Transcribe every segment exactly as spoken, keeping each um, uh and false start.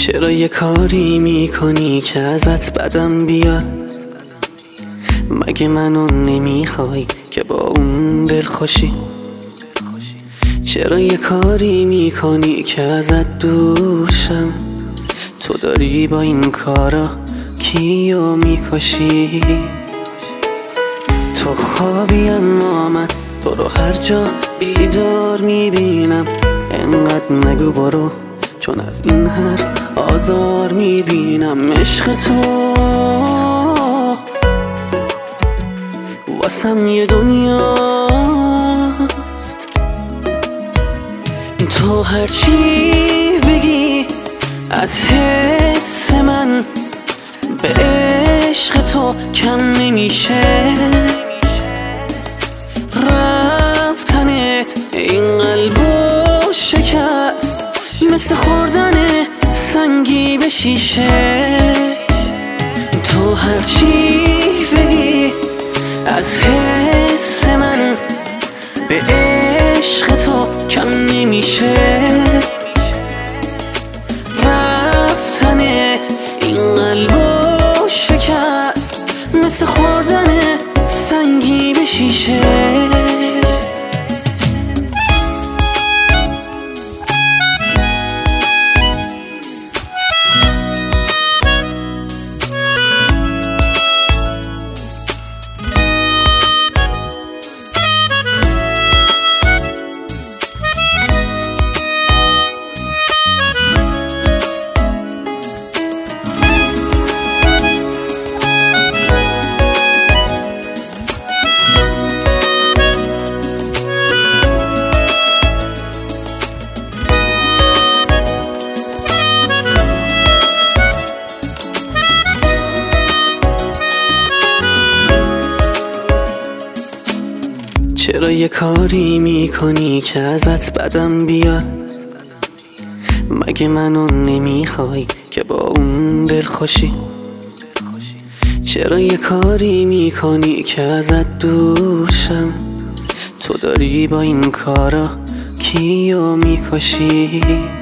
چرا یه کاری میکنی که ازت بدم بیاد؟ مگه منو نمیخوای که با اون دل خوشی؟ چرا یه کاری میکنی که ازت دور شم؟ تو داری با این کارا کیو میکشی؟ تو خوابی اما من تو رو هر جا بیدار میبینم. انقدر نگو برو چون از این حرف آزار میبینم. عشق تو واسم یه دنیاست. تو هرچی بگی از حس من به عشق تو کم نمیشه. رفتنت این قلبو شکست مثل خوردن سنگی به شیشه. تو هرچی بگی از حس من به عشق تو کم نمیشه. رفتنت این قلبو شکست مثل خوردن سنگی به شیشه. چرا یه کاری میکنی که ازت بدم بیاد؟ مگه منو نمیخوای که با اون دل خوشی؟ چرا یه کاری میکنی که ازت دور شم؟ تو داری با این کارا کیو میکشی؟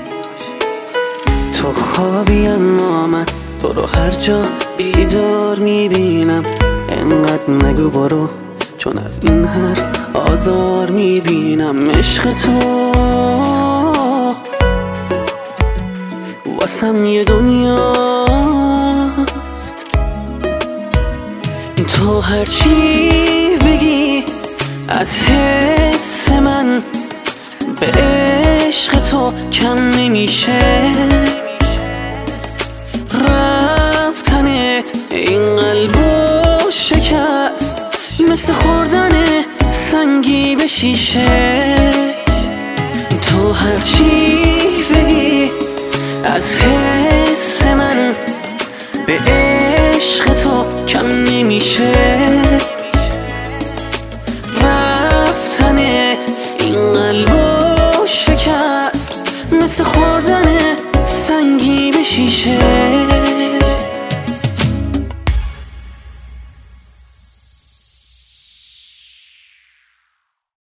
تو خوابی اما من تو رو هر جا بیدار میبینم. انقدر نگو برو چون از این حرف آزار میبینم. عشق تو واسم یه دنیاست. تو هرچی بگی از حس من به عشق تو کم نمیشه. رفتنت این قلبو شکست مثل خوردن سنگی به شیشه. تو هرچی بگی از حس من به عشق تو کم نمیشه. رفتنت این قلبو شکست مثل خوردن سنگی به شیشه.